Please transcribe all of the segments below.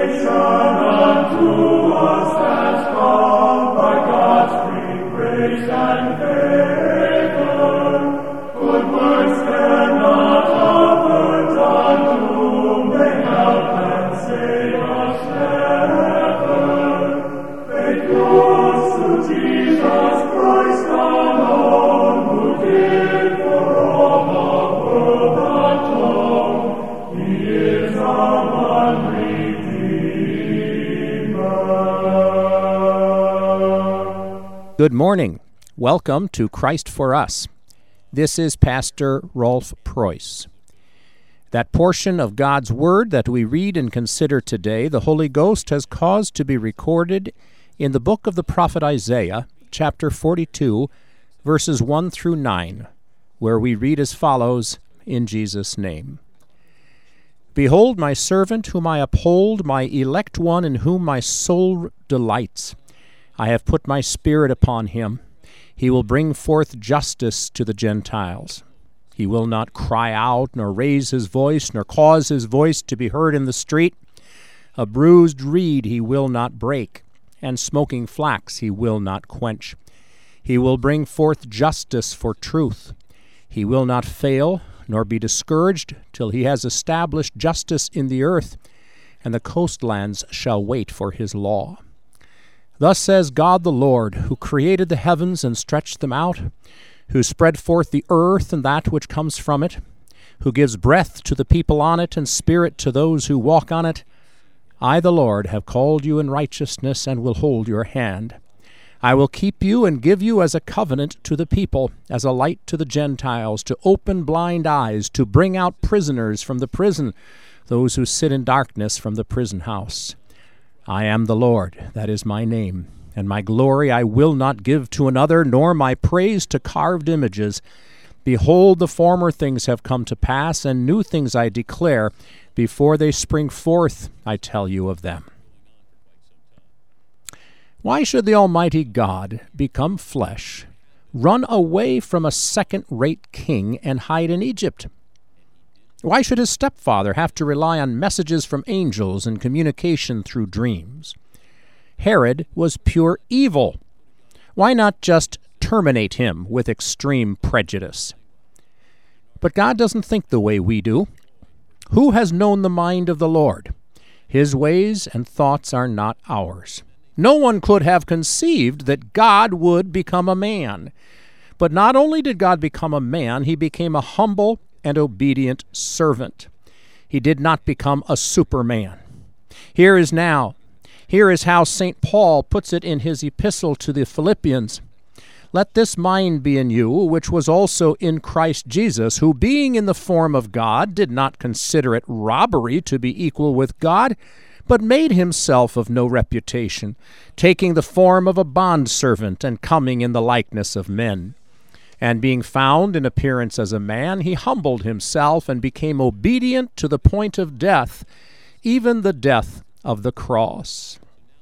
Good morning. Welcome to Christ for Us. This is Pastor Rolf Preuss. That portion of God's Word that we read and consider today, the Holy Ghost has caused to be recorded in the book of the prophet Isaiah, chapter 42, verses 1 through 9, where we read as follows, in Jesus' name. Behold my servant whom I uphold, my elect one in whom my soul delights. I have put my spirit upon him. He will bring forth justice to the Gentiles. He will not cry out, nor raise his voice, nor cause his voice to be heard in the street. A bruised reed he will not break, and smoking flax he will not quench. He will bring forth justice for truth. He will not fail, nor be discouraged, till he has established justice in the earth, and the coastlands shall wait for his law. Thus says God the Lord, who created the heavens and stretched them out, who spread forth the earth and that which comes from it, who gives breath to the people on it and spirit to those who walk on it. I, the Lord, have called you in righteousness and will hold your hand. I will keep you and give you as a covenant to the people, as a light to the Gentiles, to open blind eyes, to bring out prisoners from the prison, those who sit in darkness from the prison house. I am the Lord, that is my name, and my glory I will not give to another, nor my praise to carved images. Behold, the former things have come to pass, and new things I declare. Before they spring forth, I tell you of them. Why should the Almighty God become flesh, run away from a second-rate king, and hide in Egypt? Why should his stepfather have to rely on messages from angels and communication through dreams? Herod was pure evil. Why not just terminate him with extreme prejudice? But God doesn't think the way we do. Who has known the mind of the Lord? His ways and thoughts are not ours. No one could have conceived that God would become a man. But not only did God become a man, he became a humble and obedient servant. He did not become a superman. Here is how St. Paul puts it in his epistle to the Philippians. Let this mind be in you, which was also in Christ Jesus, who being in the form of God did not consider it robbery to be equal with God, but made himself of no reputation, taking the form of a bondservant and coming in the likeness of men. And being found in appearance as a man, he humbled himself and became obedient to the point of death, even the death of the cross.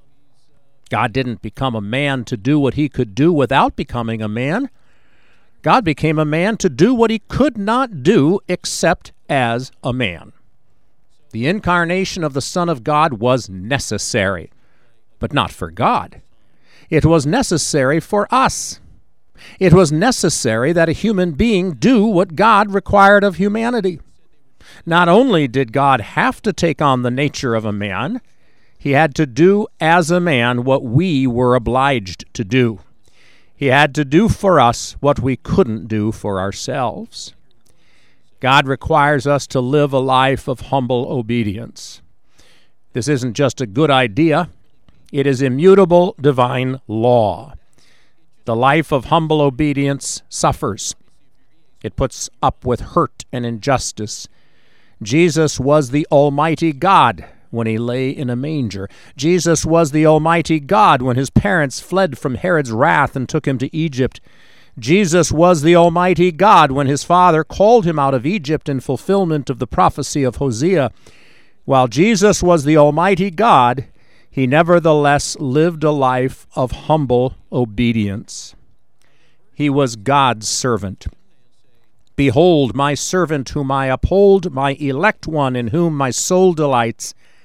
God didn't become a man to do what he could do without becoming a man. God became a man to do what he could not do except as a man. The incarnation of the Son of God was necessary, but not for God. It was necessary for us. It was necessary that a human being do what God required of humanity. Not only did God have to take on the nature of a man, he had to do as a man what we were obliged to do. He had to do for us what we couldn't do for ourselves. God requires us to live a life of humble obedience. This isn't just a good idea. It is immutable divine law. The life of humble obedience suffers. It puts up with hurt and injustice. Jesus was the Almighty God when he lay in a manger. Jesus was the Almighty God when his parents fled from Herod's wrath and took him to Egypt. Jesus was the Almighty God when his father called him out of Egypt in fulfillment of the prophecy of Hosea. While Jesus was the Almighty God, he nevertheless lived a life of humble obedience. He was God's servant. Behold, my servant whom I uphold, my elect one in whom my soul delights.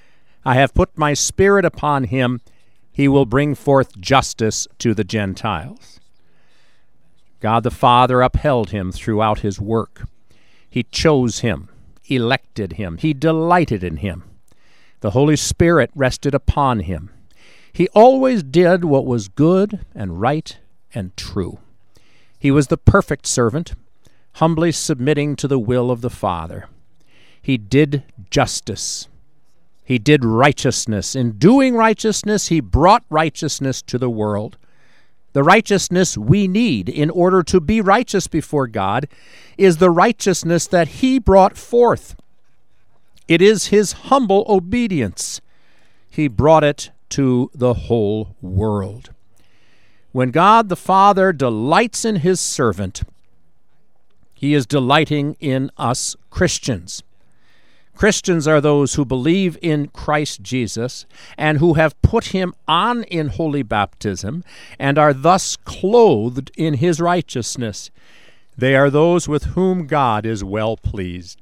I have put my Spirit upon him. He will bring forth justice to the Gentiles. God the Father upheld him throughout his work. He chose him, elected him. He delighted in him. The Holy Spirit rested upon him. He always did what was good and right and true. He was the perfect servant, humbly submitting to the will of the Father. He did justice. He did righteousness. In doing righteousness, he brought righteousness to the world. The righteousness we need in order to be righteous before God is the righteousness that he brought forth. It is his humble obedience. He brought it to the whole world. When God the Father delights in his servant, he is delighting in us Christians. Christians are those who believe in Christ Jesus and who have put him on in holy baptism and are thus clothed in his righteousness. They are those with whom God is well pleased.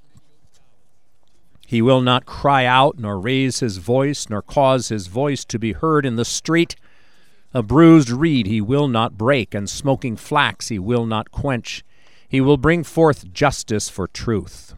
He will not cry out, nor raise his voice, nor cause his voice to be heard in the street. A bruised reed he will not break, and smoking flax he will not quench. He will bring forth justice for truth.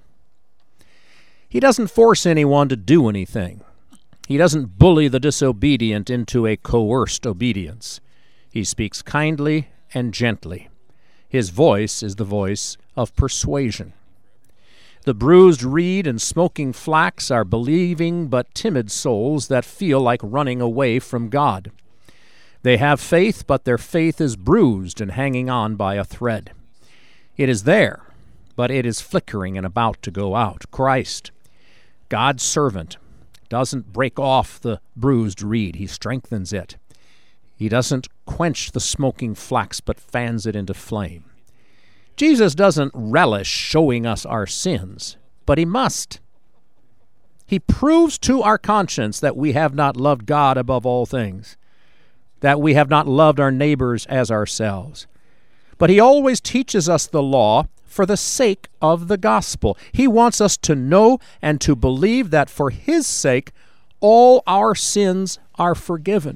He doesn't force anyone to do anything. He doesn't bully the disobedient into a coerced obedience. He speaks kindly and gently. His voice is the voice of persuasion. The bruised reed and smoking flax are believing but timid souls that feel like running away from God. They have faith, but their faith is bruised and hanging on by a thread. It is there, but it is flickering and about to go out. Christ, God's servant, doesn't break off the bruised reed. He strengthens it. He doesn't quench the smoking flax, but fans it into flame. Jesus doesn't relish showing us our sins, but he must. He proves to our conscience that we have not loved God above all things, that we have not loved our neighbors as ourselves. But he always teaches us the law for the sake of the gospel. He wants us to know and to believe that for his sake, all our sins are forgiven.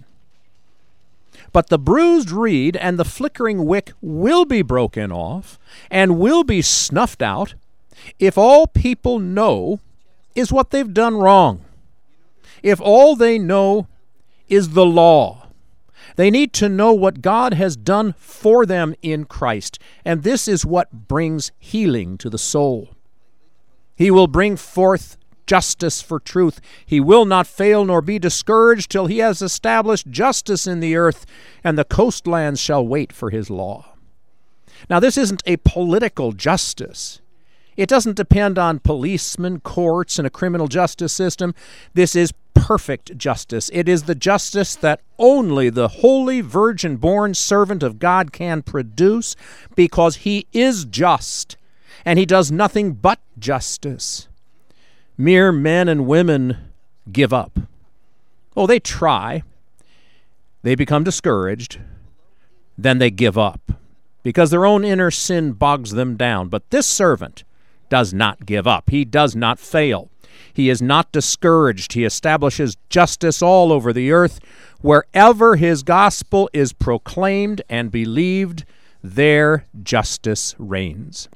But the bruised reed and the flickering wick will be broken off and will be snuffed out if all people know is what they've done wrong. If all they know is the law. They need to know what God has done for them in Christ, and this is what brings healing to the soul. He will bring forth justice for truth. He will not fail nor be discouraged till he has established justice in the earth, and the coastlands shall wait for his law. Now, this isn't a political justice. It doesn't depend on policemen, courts, and a criminal justice system. This is perfect justice. It is the justice that only the holy virgin-born servant of God can produce, because he is just, and he does nothing but justice. Mere men and women give up. Oh, they try. They become discouraged. Then they give up, because their own inner sin bogs them down. But this servant does not give up. He does not fail. He is not discouraged. He establishes justice all over the earth. Wherever his gospel is proclaimed and believed, there justice reigns.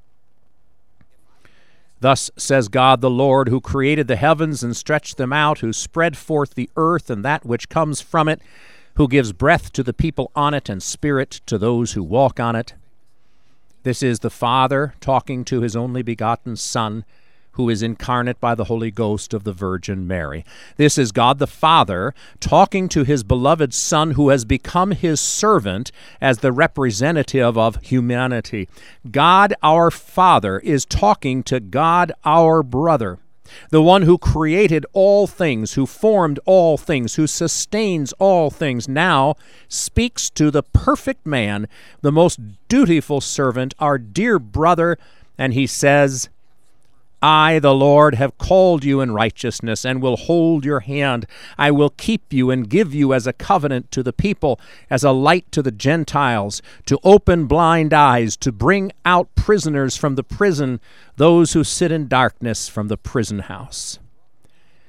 Thus says God the Lord, who created the heavens and stretched them out, who spread forth the earth and that which comes from it, who gives breath to the people on it and spirit to those who walk on it. This is the Father talking to his only begotten Son, who is incarnate by the Holy Ghost of the Virgin Mary. This is God the Father talking to his beloved Son, who has become his servant as the representative of humanity. God our Father is talking to God our brother, the one who created all things, who formed all things, who sustains all things, now speaks to the perfect man, the most dutiful servant, our dear brother, and he says, I, the Lord, have called you in righteousness and will hold your hand. I will keep you and give you as a covenant to the people, as a light to the Gentiles, to open blind eyes, to bring out prisoners from the prison, those who sit in darkness from the prison house.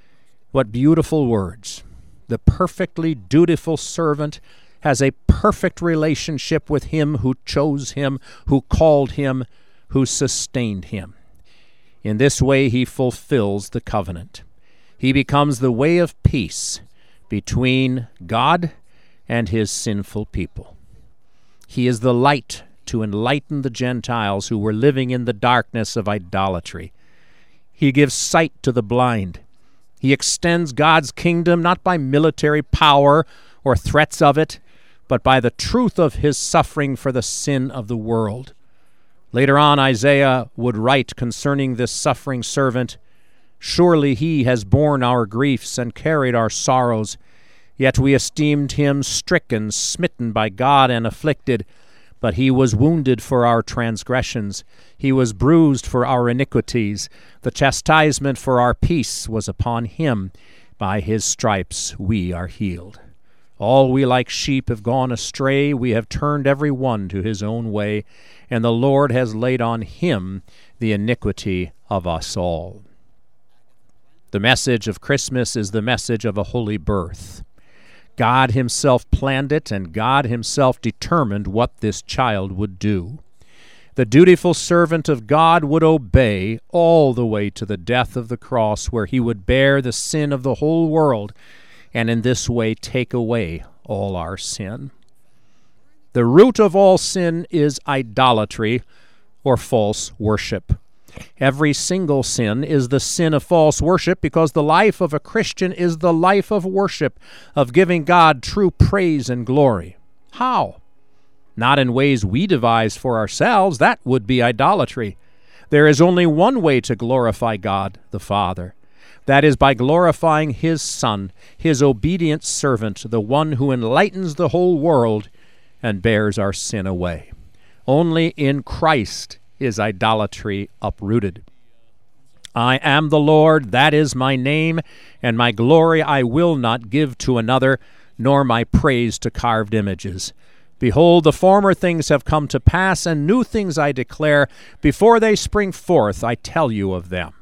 What beautiful words. The perfectly dutiful servant has a perfect relationship with him who chose him, who called him, who sustained him. In this way he fulfills the covenant. He becomes the way of peace between God and his sinful people. He is the light to enlighten the Gentiles who were living in the darkness of idolatry. He gives sight to the blind. He extends God's kingdom not by military power or threats of it, but by the truth of his suffering for the sin of the world. Later on, Isaiah would write concerning this suffering servant, "Surely he has borne our griefs and carried our sorrows, yet we esteemed him stricken, smitten by God, and afflicted. But he was wounded for our transgressions, he was bruised for our iniquities. The chastisement for our peace was upon him. By his stripes we are healed. All we like sheep have gone astray, we have turned every one to his own way, and the Lord has laid on him the iniquity of us all." The message of Christmas is the message of a holy birth. God himself planned it, and God himself determined what this child would do. The dutiful servant of God would obey all the way to the death of the cross, where he would bear the sin of the whole world, and in this way take away all our sin. The root of all sin is idolatry or false worship. Every single sin is the sin of false worship, because the life of a Christian is the life of worship, of giving God true praise and glory. How? Not in ways we devise for ourselves. That would be idolatry. There is only one way to glorify God the Father. That is by glorifying his Son, his obedient servant, the one who enlightens the whole world and bears our sin away. Only in Christ is idolatry uprooted. "I am the Lord, that is my name, and my glory I will not give to another, nor my praise to carved images. Behold, the former things have come to pass, and new things I declare. Before they spring forth, I tell you of them."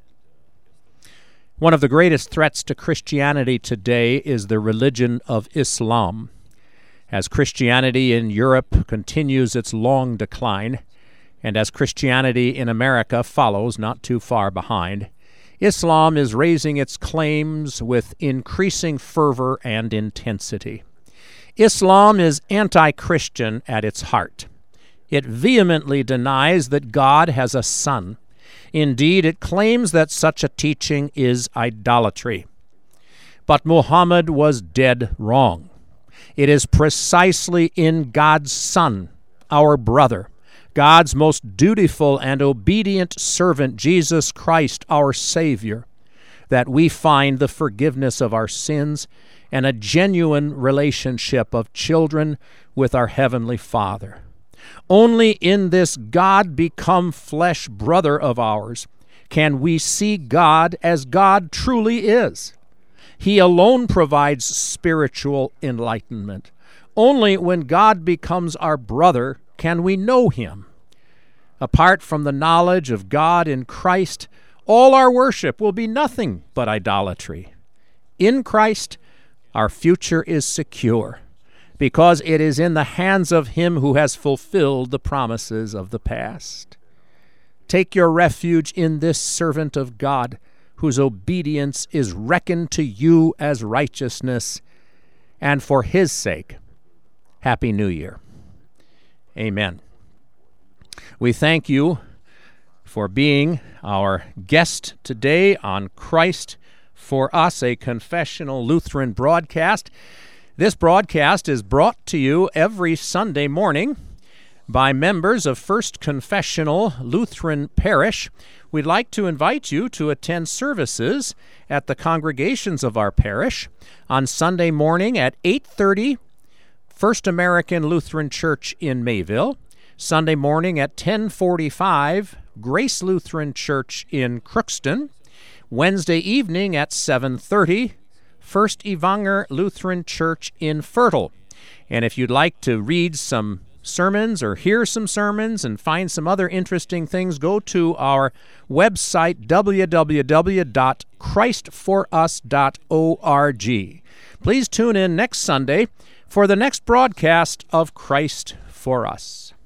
One of the greatest threats to Christianity today is the religion of Islam. As Christianity in Europe continues its long decline, and as Christianity in America follows not too far behind, Islam is raising its claims with increasing fervor and intensity. Islam is anti-Christian at its heart. It vehemently denies that God has a son. Indeed, it claims that such a teaching is idolatry. But Muhammad was dead wrong. It is precisely in God's Son, our brother, God's most dutiful and obedient servant, Jesus Christ, our Savior, that we find the forgiveness of our sins and a genuine relationship of children with our Heavenly Father. Only in this God-become-flesh brother of ours can we see God as God truly is. He alone provides spiritual enlightenment. Only when God becomes our brother can we know him. Apart from the knowledge of God in Christ, all our worship will be nothing but idolatry. In Christ, our future is secure, because it is in the hands of him who has fulfilled the promises of the past. Take your refuge in this servant of God, whose obedience is reckoned to you as righteousness, and for his sake, Happy New Year. Amen. We thank you for being our guest today on Christ for Us, a confessional Lutheran broadcast. This broadcast is brought to you every Sunday morning by members of First Confessional Lutheran Parish. We'd like to invite you to attend services at the congregations of our parish on Sunday morning at 8:30, First American Lutheran Church in Mayville, Sunday morning at 10:45, Grace Lutheran Church in Crookston, Wednesday evening at 7:30, First Evanger Lutheran Church in Fertile. And if you'd like to read some sermons or hear some sermons and find some other interesting things, go to our website, www.christforus.org. Please tune in next Sunday for the next broadcast of Christ for Us.